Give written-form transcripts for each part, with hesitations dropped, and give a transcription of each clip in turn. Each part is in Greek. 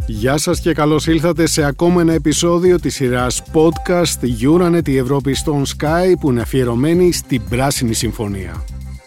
Γεια σας και καλώς ήλθατε σε ακόμα ένα επεισόδιο της σειράς podcast Euronet, η Ευρώπη στον Sky, που είναι αφιερωμένη στην Πράσινη Συμφωνία.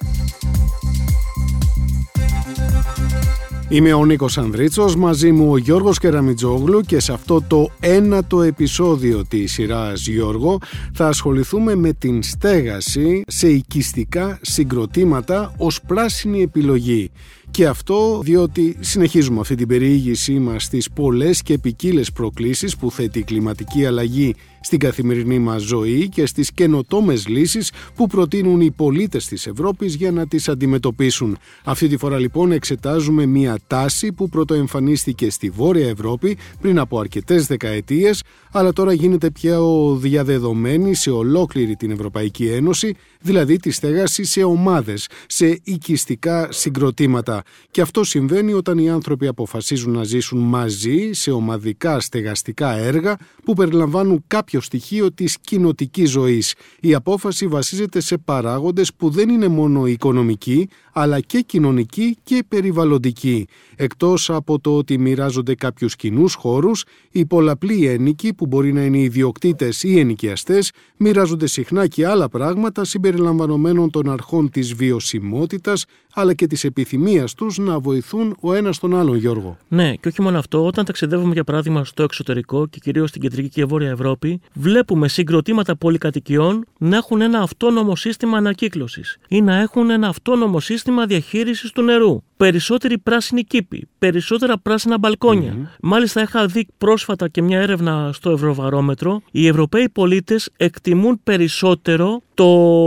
Είμαι ο Νίκος Ανδρίτσος, μαζί μου ο Γιώργος Κεραμιτζόγλου, και σε αυτό το ένατο επεισόδιο της σειράς, Γιώργο, θα ασχοληθούμε με την στέγαση σε οικιστικά συγκροτήματα ως πράσινη επιλογή. Και αυτό διότι συνεχίζουμε αυτή την περιήγησή μας στις πολλές και ποικίλες προκλήσεις που θέτει η κλιματική αλλαγή στην καθημερινή μας ζωή και στις καινοτόμες λύσεις που προτείνουν οι πολίτες της Ευρώπης για να τις αντιμετωπίσουν. Αυτή τη φορά λοιπόν εξετάζουμε μια τάση που πρωτοεμφανίστηκε στη Βόρεια Ευρώπη πριν από αρκετές δεκαετίες, αλλά τώρα γίνεται πια διαδεδομένη σε ολόκληρη την Ευρωπαϊκή Ένωση, δηλαδή τη στέγαση σε ομάδες, σε οικιστικά συγκροτήματα. Και αυτό συμβαίνει όταν οι άνθρωποι αποφασίζουν να ζήσουν μαζί σε ομαδικά στεγαστικά έργα που περιλαμβάνουν κάποιο στοιχείο της κοινοτικής ζωής. Η απόφαση βασίζεται σε παράγοντες που δεν είναι μόνο οικονομικοί, αλλά και κοινωνικοί και περιβαλλοντικοί. Εκτός από το ότι μοιράζονται κάποιους κοινούς χώρους, οι πολλαπλοί ένοικοι, που μπορεί να είναι ιδιοκτήτες ή ενοικιαστές, μοιράζονται συχνά και άλλα πράγματα συμπεριλαμβανομένων των αρχών της βιωσιμότητας, αλλά και της επιθυμίας τους να βοηθούν ο ένας τον άλλον, Γιώργο. Ναι, και όχι μόνο αυτό, όταν ταξιδεύουμε για παράδειγμα στο εξωτερικό και κυρίως στην κεντρική και βόρεια Ευρώπη, βλέπουμε συγκροτήματα πολυκατοικιών να έχουν ένα αυτόνομο σύστημα ανακύκλωσης ή να έχουν ένα αυτόνομο σύστημα διαχείρισης του νερού. Περισσότεροι πράσινοι κήποι, περισσότερα πράσινα μπαλκόνια. Μάλιστα, είχα δει πρόσφατα και μια έρευνα στο Ευρωβαρόμετρο. Οι Ευρωπαίοι πολίτες εκτιμούν περισσότερο το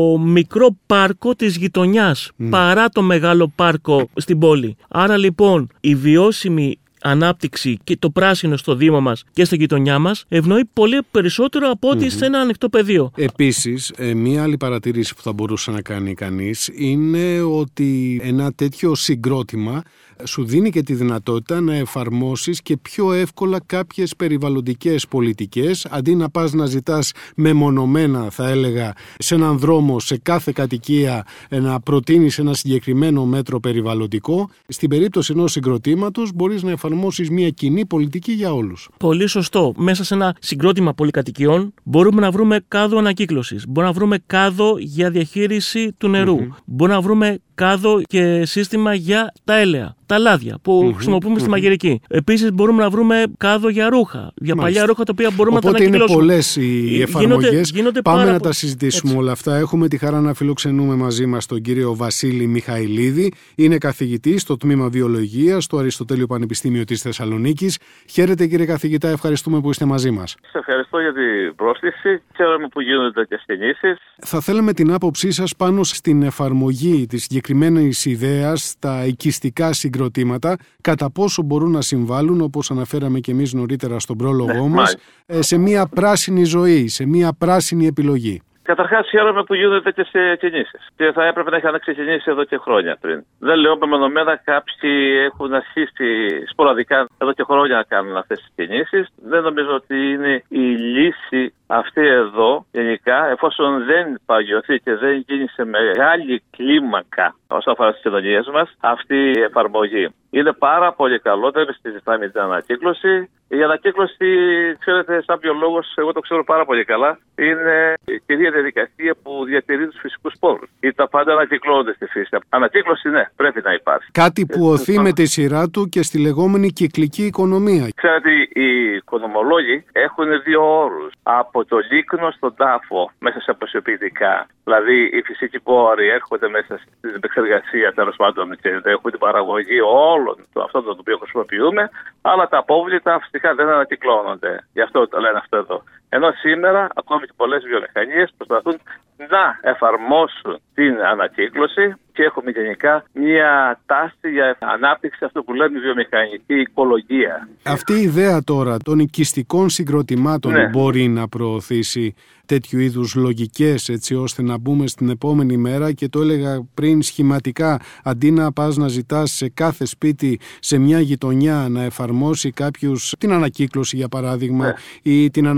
μικρό πάρκο της γειτονιάς παρά το μεγάλο πάρκο στην πόλη. Άρα λοιπόν η βιώσιμη ανάπτυξη και το πράσινο στο Δήμο μας και στη γειτονιά μας ευνοεί πολύ περισσότερο από ό,τι σε ένα ανοιχτό πεδίο. Επίσης, μία άλλη παρατήρηση που θα μπορούσε να κάνει κανείς είναι ότι ένα τέτοιο συγκρότημα σου δίνει και τη δυνατότητα να εφαρμόσεις και πιο εύκολα κάποιες περιβαλλοντικές πολιτικές, αντί να πας να ζητάς μεμονωμένα, θα έλεγα, σε έναν δρόμο, σε κάθε κατοικία, να προτείνεις ένα συγκεκριμένο μέτρο περιβαλλοντικό. Στην περίπτωση ενός συγκροτήματος μπορείς να εφαρμόσεις μια κοινή πολιτική για όλους. Πολύ σωστό. Μέσα σε ένα συγκρότημα πολυκατοικιών μπορούμε να βρούμε κάδο ανακύκλωσης, μπορούμε να βρούμε κάδο για διαχείριση του νερού, μπορούμε να βρούμε κάδο και σύστημα για τα έλαια, τα λάδια που χρησιμοποιούμε στη μαγειρική. Επίσης μπορούμε να βρούμε κάδο για ρούχα, για παλιά ρούχα τα οποία μπορούμε να τα ανακυκλώσουμε. Οπότε είναι πολλές οι εφαρμογές. Πάμε να τα συζητήσουμε όλα αυτά. Έχουμε τη χαρά να φιλοξενούμε μαζί μας τον κύριο Βασίλη Μιχαηλίδη. Είναι καθηγητής στο τμήμα Βιολογίας στο Αριστοτέλειο Πανεπιστήμιο της Θεσσαλονίκης. Χαίρετε, κύριε καθηγητά, ευχαριστούμε που είστε μαζί μας. Σας ευχαριστώ για την πρόσκληση. Ξέρουμε που γίνονται τέτοιες κινήσεις. Θα θέλαμε την άποψή σας πάνω στην εφαρμογή της συγκεκριμένης ιδέας στα οικιστικά συγκροτήματα, κατά πόσο μπορούν να συμβάλλουν, όπως αναφέραμε και εμείς νωρίτερα στον πρόλογό μας, σε μια πράσινη ζωή, σε μια πράσινη επιλογή. Καταρχάς, χαίρομαι που γίνονται τέτοιες κινήσεις. Και θα έπρεπε να είχαν ξεκινήσει εδώ και χρόνια πριν. Δεν λέω μεμονωμένα, κάποιοι έχουν αρχίσει σποραδικά εδώ και χρόνια να κάνουν αυτές τις κινήσεις. Δεν νομίζω ότι είναι η λύση αυτή εδώ, γενικά, εφόσον δεν παγιωθεί και δεν γίνει σε μεγάλη κλίμακα όσον αφορά τις κοινωνίες μας, αυτή η εφαρμογή. Είναι πάρα πολύ καλό, δεν συζητάμε την ανακύκλωση. Η ανακύκλωση, ξέρετε, σαν βιολόγος, εγώ το ξέρω πάρα πολύ καλά, είναι η κυρία διαδικασία που διατηρεί τους φυσικούς πόρους. Τα πάντα ανακυκλώνονται στη φύση. Ανακύκλωση, ναι, πρέπει να υπάρχει. Κάτι που οθεί με τη σειρά του και στη λεγόμενη κυκλική οικονομία. Ξέρετε, οι οικονομολόγοι έχουν δύο όρους. Από το λίκνο στον τάφο, μέσα σε αποσιοποιητικά. Δηλαδή, οι φυσικοί πόροι έρχονται μέσα στην επεξεργασία, τέλος πάντων, και έχουν την παραγωγή όλων αυτών το οποίο χρησιμοποιούμε, αλλά τα απόβλητα φυσικά δεν ανακυκλώνονται. Γι' αυτό το λένε αυτό εδώ. Ενώ σήμερα, ακόμη και πολλές βιομηχανίες προσπαθούν να εφαρμόσουν την ανακύκλωση και έχουμε γενικά μια τάση για ανάπτυξη αυτό που λέμε βιομηχανική οικολογία. Αυτή η ιδέα τώρα των οικιστικών συγκροτημάτων μπορεί να προωθήσει τέτοιου είδους λογικές, έτσι ώστε να μπούμε στην επόμενη μέρα, και το έλεγα πριν σχηματικά, αντί να πας να ζητάς σε κάθε σπίτι, σε μια γειτονιά, να εφαρμόσει κάποιος την ανακύκλωση για παράδειγμα ή την ανακύκλωση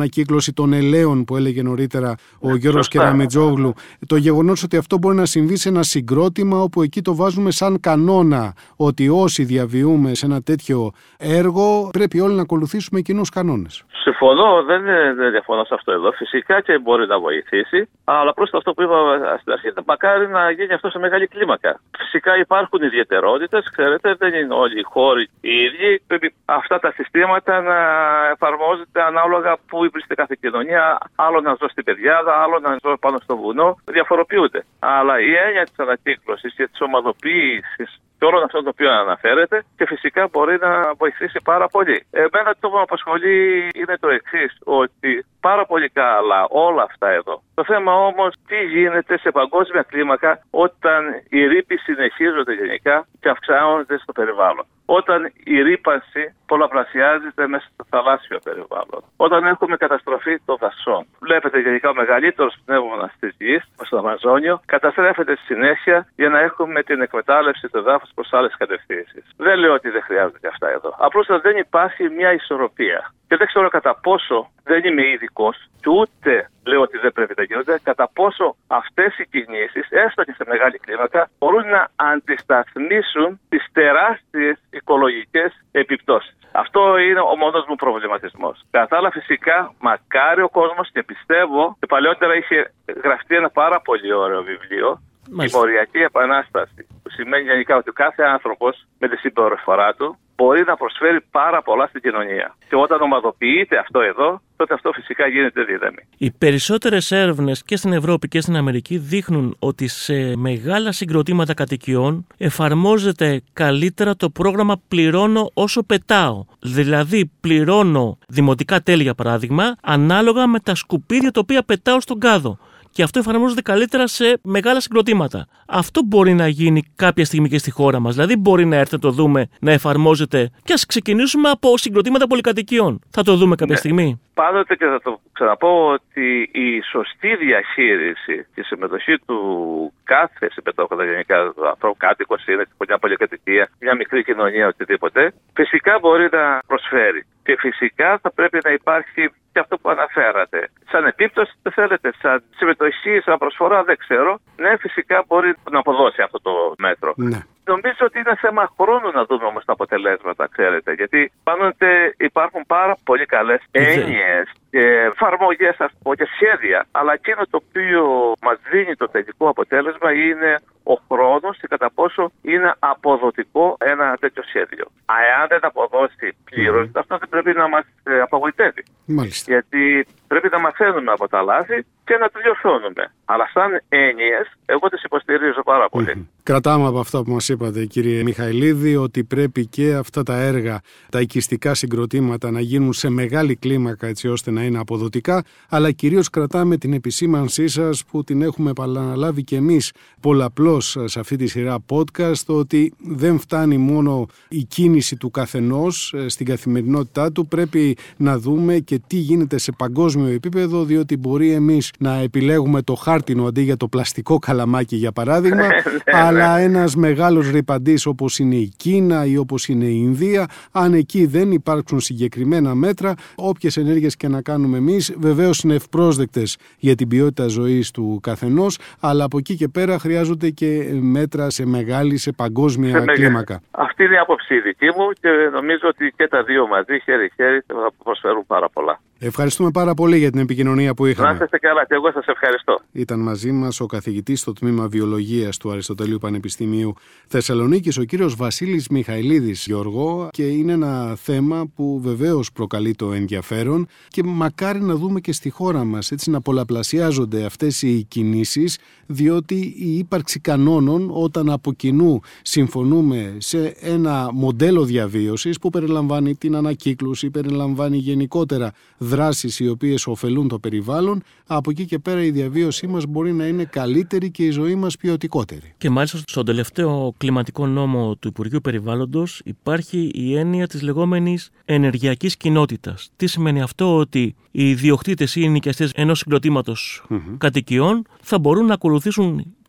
απόδοση των ελαίων που έλεγε νωρίτερα ο Γιώργος Κεραμετζόγλου. Το γεγονός ότι αυτό μπορεί να συμβεί σε ένα συγκρότημα όπου εκεί το βάζουμε σαν κανόνα ότι όσοι διαβιούμε σε ένα τέτοιο έργο πρέπει όλοι να ακολουθήσουμε κοινούς κανόνες. Συμφωνώ, δεν διαφωνώ σε αυτό εδώ. Φυσικά και μπορεί να βοηθήσει, αλλά προς αυτό που είπα στην αρχή, μακάρι να γίνει αυτό σε μεγάλη κλίμακα. Φυσικά υπάρχουν ιδιαιτερότητες, ξέρετε, δεν είναι όλοι οι χώροι οι ίδιοι. Πρέπει αυτά τα συστήματα να εφαρμόζονται ανάλογα που βρίσκεται κάθε κοινωνία. Άλλο να ζω στην Πεδιάδα, άλλο να ζω πάνω στο βουνό. Διαφοροποιούνται. Αλλά η έννοια της ανακύκλωσης και της ομαδοποίησης και όλων αυτών το οποίο αναφέρεται και φυσικά μπορεί να βοηθήσει πάρα πολύ. Εμένα το που με απασχολεί είναι το εξής, ότι πάρα πολύ καλά όλα αυτά εδώ. Το θέμα όμως τι γίνεται σε παγκόσμια κλίμακα όταν οι ρήποι συνεχίζονται γενικά και αυξάνονται στο περιβάλλον. Όταν η ρύπανση πολλαπλασιάζεται μέσα στο θαλάσσιο περιβάλλον. Όταν έχουμε καταστροφή των δασών. Βλέπετε γενικά ο μεγαλύτερος πνεύμονας της γης, στο Αμαζόνιο, καταστρέφεται συνέχεια για να έχουμε την εκμετάλλευση του εδάφους προς άλλες κατευθύνσεις. Δεν λέω ότι δεν χρειάζεται αυτά εδώ. Απλώς δεν υπάρχει μια ισορροπία. Και δεν ξέρω κατά πόσο, δεν είμαι ειδικός, και ούτε λέω ότι δεν πρέπει να γίνονται, κατά πόσο αυτές οι κινήσεις, έστω και σε μεγάλη κλίμακα, μπορούν να αντισταθμίσουν τις τεράστιες οικολογικές επιπτώσεις. Αυτό είναι ο μόνος μου προβληματισμός. Κατά άλλα, φυσικά, μακάρι ο κόσμος, και πιστεύω, και παλαιότερα είχε γραφτεί ένα πάρα πολύ ωραίο βιβλίο, η Μοριακή Επανάσταση, που σημαίνει γενικά ότι κάθε άνθρωπος με τη συμπεριφορά του μπορεί να προσφέρει πάρα πολλά στην κοινωνία. Και όταν ομαδοποιείται αυτό εδώ, τότε αυτό φυσικά γίνεται δύναμη. Οι περισσότερες έρευνες και στην Ευρώπη και στην Αμερική δείχνουν ότι σε μεγάλα συγκροτήματα κατοικιών εφαρμόζεται καλύτερα το πρόγραμμα πληρώνω όσο πετάω. Δηλαδή πληρώνω δημοτικά τέλη, για παράδειγμα, ανάλογα με τα σκουπίδια τα οποία πετάω στον κάδο. Και αυτό εφαρμόζεται καλύτερα σε μεγάλα συγκροτήματα. Αυτό μπορεί να γίνει κάποια στιγμή και στη χώρα μας. Δηλαδή, μπορεί να έρθει να το δούμε να εφαρμόζεται. Και ας ξεκινήσουμε από συγκροτήματα πολυκατοικιών. Θα το δούμε κάποια στιγμή. Πάντοτε και θα το ξαναπώ ότι η σωστή διαχείριση και συμμετοχή του κάθε συμμετόχοντα γενικά του ανθρώπου, κάτοικος είναι μια πολυκατοικία, μια μικρή κοινωνία, οτιδήποτε, φυσικά μπορεί να προσφέρει. Και φυσικά θα πρέπει να υπάρχει και αυτό που αναφέρατε. Σαν επίπτωση, δεν θέλετε, σαν συμμετοχή, σαν προσφορά, δεν ξέρω. Ναι, φυσικά μπορεί να αποδώσει αυτό το μέτρο. Ναι. Νομίζω ότι είναι θέμα χρόνου να δούμε όμως τα αποτελέσματα, ξέρετε. Γιατί πάντοτε υπάρχουν πάρα πολύ καλές έννοιες και εφαρμογές, ας πω, και σχέδια. Αλλά εκείνο το οποίο μας δίνει το τελικό αποτέλεσμα είναι ο χρόνος και κατά πόσο είναι αποδοτικό ένα τέτοιο σχέδιο. Αν δεν αποδώσει πλήρως, αυτό δεν πρέπει να μας απογοητεύει. Μάλιστα. Γιατί πρέπει να μαθαίνουμε από τα λάθη και να διορθώνουμε. Αλλά σαν έννοιες, εγώ τις υποστηρίζω πάρα πολύ. Κρατάμε από αυτά που μας είπατε, κύριε Μιχαηλίδη, ότι πρέπει και αυτά τα έργα, τα οικιστικά συγκροτήματα να γίνουν σε μεγάλη κλίμακα έτσι ώστε να είναι αποδοτικά, αλλά κυρίως κρατάμε την επισήμανσή σας που την έχουμε επαναλάβει και εμείς πολλαπλώς σε αυτή τη σειρά podcast, ότι δεν φτάνει μόνο η κίνηση του καθενός στην καθημερινότητά του, πρέπει να δούμε και τι γίνεται σε παγκόσμιο επίπεδο, διότι μπορεί εμείς να επιλέγουμε το χάρτινο αντί για το πλαστικό καλαμάκι, για παράδειγμα, αλλά ένας μεγάλος ρηπαντής όπως είναι η Κίνα ή όπως είναι η Ινδία, αν εκεί δεν υπάρξουν συγκεκριμένα μέτρα, όποιες ενέργειες και να κάνουμε εμείς, βεβαίως είναι ευπρόσδεκτες για την ποιότητα ζωής του καθενός, αλλά από εκεί και πέρα χρειάζονται και μέτρα σε μεγάλη, σε παγκόσμια κλίμακα. Αυτή είναι η άποψη δική μου και νομίζω ότι και τα δύο μαζί, χέρι-χέρι, θα προσφέρουν πάρα πολλά. Ευχαριστούμε πάρα πολύ για την επικοινωνία που είχαμε. Να είστε καλά και εγώ σας ευχαριστώ. Ήταν μαζί μας ο καθηγητής στο τμήμα Βιολογίας του Αριστοτελείου Πανεπιστημίου Θεσσαλονίκης, ο κύριος Βασίλης Μιχαηλίδης, Γιώργο, και είναι ένα θέμα που βεβαίως προκαλεί το ενδιαφέρον και μακάρι να δούμε και στη χώρα μας έτσι να πολλαπλασιάζονται αυτές οι κινήσεις, διότι η ύπαρξη κανόνων όταν από κοινού συμφωνούμε σε ένα μοντέλο διαβίωσης που περιλαμβάνει την ανακύκλωση, περιλαμβάνει γενικότερα δράσεις οι οποίες ωφελούν το περιβάλλον, από εκεί και πέρα η διαβίωσή μας μπορεί να είναι καλύτερη και η ζωή μας ποιοτικότερη. Και μάλιστα στον τελευταίο κλιματικό νόμο του Υπουργείου Περιβάλλοντος υπάρχει η έννοια της λεγόμενης ενεργειακής κοινότητας. Τι σημαίνει αυτό? Ότι οι ιδιοκτήτες ή οι νοικιαστές ενός συγκροτήματος κατοικιών θα μπορούν να ακολουθήσουν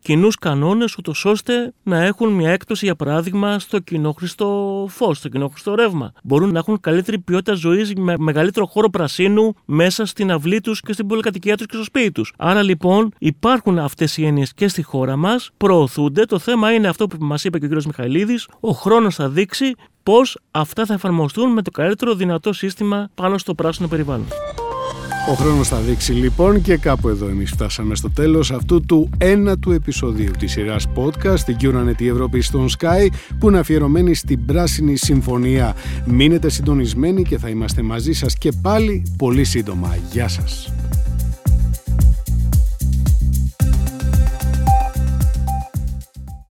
κοινούς κανόνες, ούτως ώστε να έχουν μια έκπτωση, για παράδειγμα, στο κοινόχρηστο φως, στο κοινόχρηστο ρεύμα. Μπορούν να έχουν καλύτερη ποιότητα ζωής με μεγαλύτερο χώρο πρασίνου μέσα στην αυλή τους και στην πολυκατοικία τους και στο σπίτι τους. Άρα λοιπόν υπάρχουν αυτές οι έννοιες και στη χώρα μας, προωθούνται. Το θέμα είναι αυτό που μας είπε και ο κ. Μιχαηλίδης, ο χρόνος θα δείξει πώς αυτά θα εφαρμοστούν με το καλύτερο δυνατό σύστημα πάνω στο πράσινο περιβάλλον. Ο χρόνος θα δείξει λοιπόν, και κάπου εδώ εμείς φτάσαμε στο τέλος αυτού του 9ου επεισοδίου της σειράς podcast την EuroNet η Ευρώπη στον Sky, που είναι αφιερωμένη στην Πράσινη Συμφωνία. Μείνετε συντονισμένοι και θα είμαστε μαζί σας και πάλι πολύ σύντομα. Γεια σας.